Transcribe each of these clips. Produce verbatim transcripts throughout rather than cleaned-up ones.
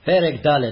פרק ד'.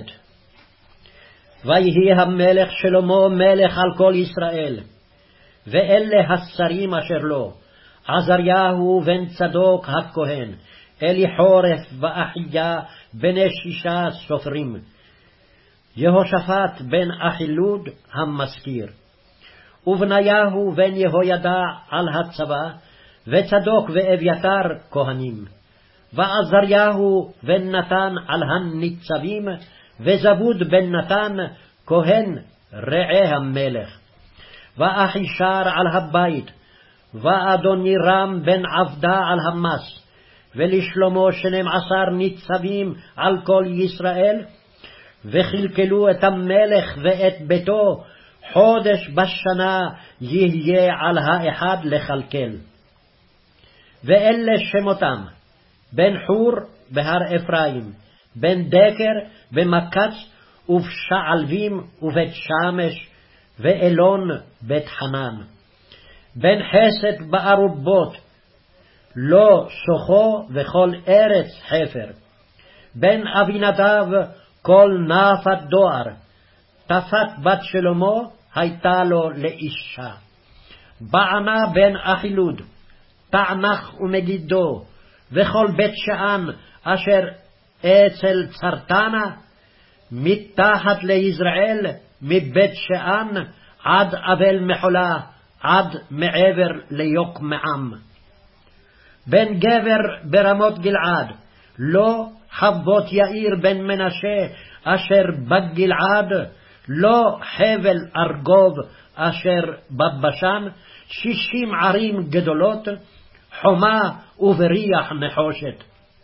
ויהי המלך שלמה מלך על כל ישראל, ואלה השרים אשר לו, עזריהו בן צדוק הכהן, אליחורף ואחיה בני שישה סופרים, יהושפט בן אחילוד המזכיר, ובניהו בן יהוידע על הצבא, וצדוק ואביתר כהנים, ועזריהו בן נתן על הניצבים, וזבוד בן נתן כהן רעי המלך, ואחישר על הבית, ואדונירם בן עבדה על המס, ולשלמה שנים עשר ניצבים על כל ישראל, וכלכלו את המלך ואת ביתו, חודש בשנה יהיה על האחד לכלכל. ואלה שמותם, בן חור בהר אפרים, בן דקר במקץ ובשעלבים ובית שמש, ואלון בית חנן, בן חסד בארובות, לא סוחו וכל ארץ חפר, בן אבינדב כל נפת דואר, תפת בת שלמה הייתה לו לאישה, בענה בן אחילוד, תענך ומגידו, וכל בית שען אשר אצל צרתנה, מתחת ליזרעאל, מבית שען עד אבל מחולה, עד מעבר ליוקמעם. בן גבר ברמות גלעד, לא חבות יאיר בן מנשה אשר בגלעד, לא חבל ארגוב אשר בבשן, שישים ערים גדולות, חומה ובריח נחושת.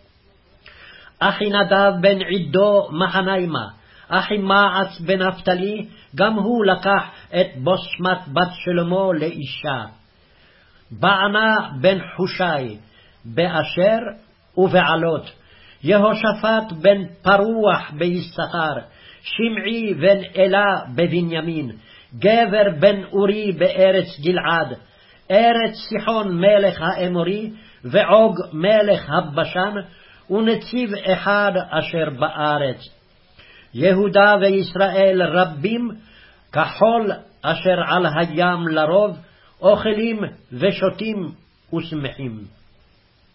אחינדב בן עידו מחניימה, אחימעץ בן נפתלי, גם הוא לקח את בוסמת בת שלמה לאישה. בענה בן חושי, באשר ובעלות, יהושפט בן פרוח ביששכר, שמעי בן אלה בבנימין, גבר בן אורי בארץ גלעד, ארץ סיחון מלך האמורי, ועוג מלך הבשן, ונציב אחד אשר בארץ. יהודה וישראל רבים, כחול אשר על הים לרוב, אוכלים ושותים ושמחים.